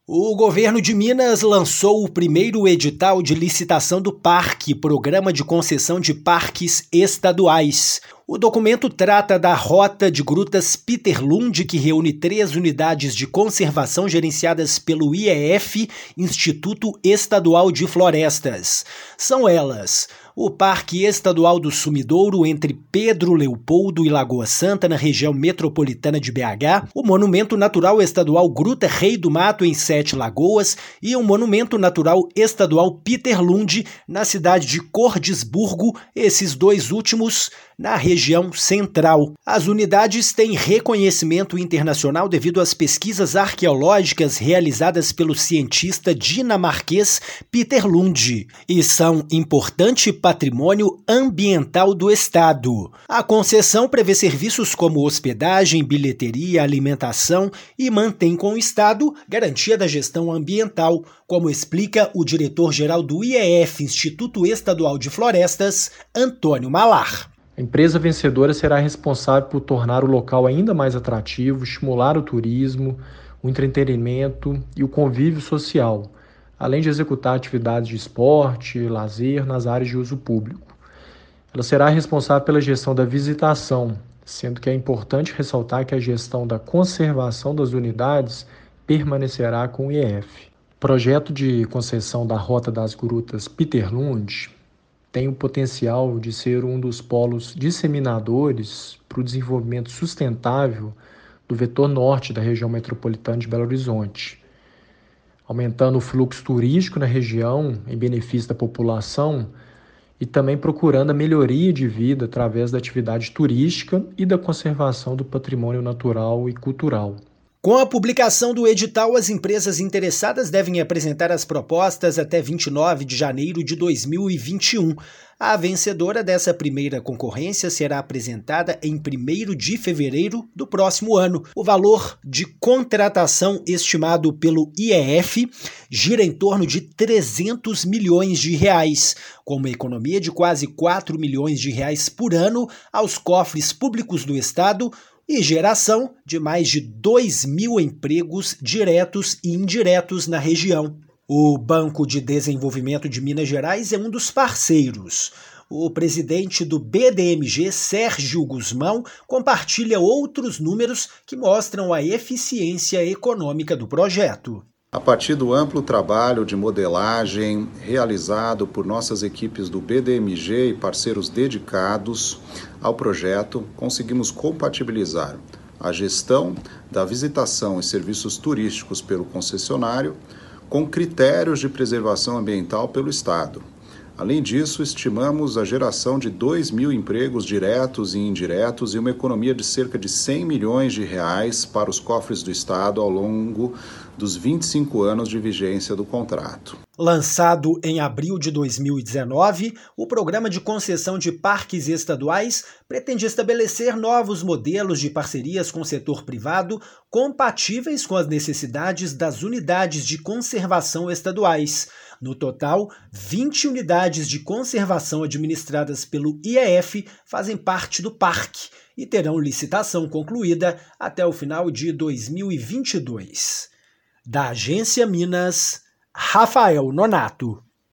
O governo de Minas lançou o primeiro edital de licitação do PARC, Programa de Concessão de Parques Estaduais. O documento trata da Rota de Grutas Peter Lund, que reúne 3 unidades de conservação gerenciadas pelo IEF, Instituto Estadual de Florestas. São elas: o Parque Estadual do Sumidouro, entre Pedro Leopoldo e Lagoa Santa, na região metropolitana de BH, o Monumento Natural Estadual Gruta Rei do Mato, em Sete Lagoas, e o Monumento Natural Estadual Peter Lund, na cidade de Cordisburgo, esses 2 últimos na região central. As unidades têm reconhecimento internacional devido às pesquisas arqueológicas realizadas pelo cientista dinamarquês Peter Lund e são importante patrimônio ambiental do estado. A concessão prevê serviços como hospedagem, bilheteria, alimentação e mantém com o estado garantia da gestão ambiental, como explica o diretor-geral do IEF, Instituto Estadual de Florestas, Antônio Malar. A empresa vencedora será responsável por tornar o local ainda mais atrativo, estimular o turismo, o entretenimento e o convívio social, além de executar atividades de esporte e lazer nas áreas de uso público. Ela será responsável pela gestão da visitação, sendo que é importante ressaltar que a gestão da conservação das unidades permanecerá com o IEF. O projeto de concessão da Rota das Grutas Peter Lund tem o potencial de ser um dos polos disseminadores para o desenvolvimento sustentável do vetor norte da região metropolitana de Belo Horizonte, aumentando o fluxo turístico na região em benefício da população e também procurando a melhoria de vida através da atividade turística e da conservação do patrimônio natural e cultural. Com a publicação do edital, as empresas interessadas devem apresentar as propostas até 29 de janeiro de 2021. A vencedora dessa primeira concorrência será apresentada em 1º de fevereiro do próximo ano. O valor de contratação estimado pelo IEF gira em torno de 300 milhões de reais, com uma economia de quase 4 milhões de reais por ano aos cofres públicos do estado, e geração de mais de 2.000 empregos diretos e indiretos na região. O Banco de Desenvolvimento de Minas Gerais é um dos parceiros. O presidente do BDMG, Sérgio Guzmão, compartilha outros números que mostram a eficiência econômica do projeto. A partir do amplo trabalho de modelagem realizado por nossas equipes do BDMG e parceiros dedicados ao projeto, conseguimos compatibilizar a gestão da visitação e serviços turísticos pelo concessionário com critérios de preservação ambiental pelo Estado. Além disso, estimamos a geração de 2.000 empregos diretos e indiretos e uma economia de cerca de 100 milhões de reais para os cofres do Estado ao longo dos 25 anos de vigência do contrato. Lançado em abril de 2019, o Programa de Concessão de Parques Estaduais pretende estabelecer novos modelos de parcerias com o setor privado compatíveis com as necessidades das unidades de conservação estaduais. No total, 20 unidades de conservação administradas pelo IEF fazem parte do parque e terão licitação concluída até o final de 2022. Da Agência Minas, Rafael Nonato.